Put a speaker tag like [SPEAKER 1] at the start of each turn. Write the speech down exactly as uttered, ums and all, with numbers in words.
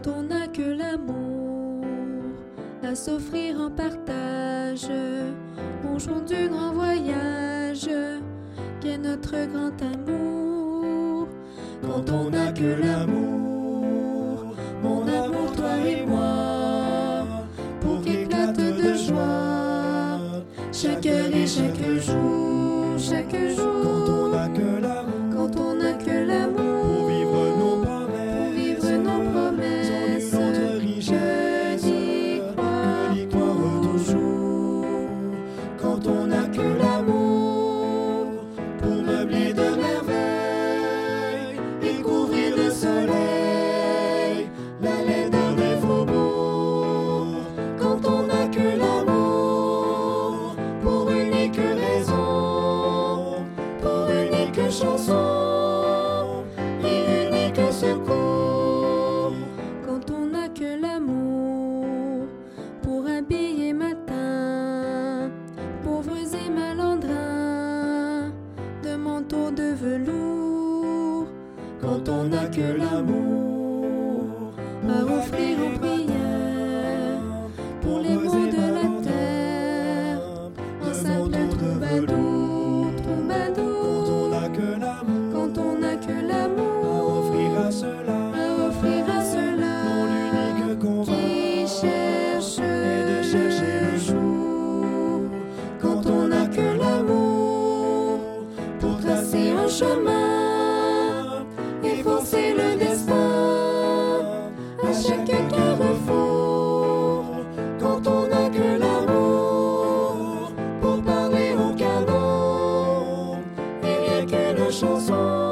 [SPEAKER 1] Quand on n'a que l'amour à s'offrir en partage, au jour du grand voyage qu'est notre grand amour.
[SPEAKER 2] Quand on n'a que l'amour, mon amour, toi et moi, pour qu'éclate de joie
[SPEAKER 1] chaque heure et chaque jour, chaque jour.
[SPEAKER 2] Quand on n'a que l'amour,
[SPEAKER 1] Quand on n'a que l'amour
[SPEAKER 2] pour vivre nos promesses,
[SPEAKER 1] pour vivre nos promesses,
[SPEAKER 2] en notre richesse,
[SPEAKER 1] que d'y croire
[SPEAKER 2] que d'y croire toujours. Quand on n'a que l'amour, pour meubler de merveilles et couvrir de soleil la laideur des faubourgs. Quand on n'a que l'amour, pour unique raison, pour unique chanson et unique secours.
[SPEAKER 1] Quand on n'a que l'amour pour habiller matin, pauvres et malandrins, de manteaux de velours.
[SPEAKER 2] Quand on n'a que l'amour,
[SPEAKER 1] À offrir en prière pour les maux de la terre, un simple troubadour,
[SPEAKER 2] Quand
[SPEAKER 1] troubadour.
[SPEAKER 2] on n'a que l'amour,
[SPEAKER 1] Quand on n'a que
[SPEAKER 2] à
[SPEAKER 1] l'amour
[SPEAKER 2] offrir à cela,
[SPEAKER 1] à offrir à
[SPEAKER 2] mon
[SPEAKER 1] ceux-là
[SPEAKER 2] unique combat
[SPEAKER 1] qui cherchent
[SPEAKER 2] est de chercher le jour. Quand on n'a que l'amour, pour tracer un chemin et forcer le destin à chaque carrefour. Quand on n'a que l'amour, pour parler au canon et rien qu'une chanson.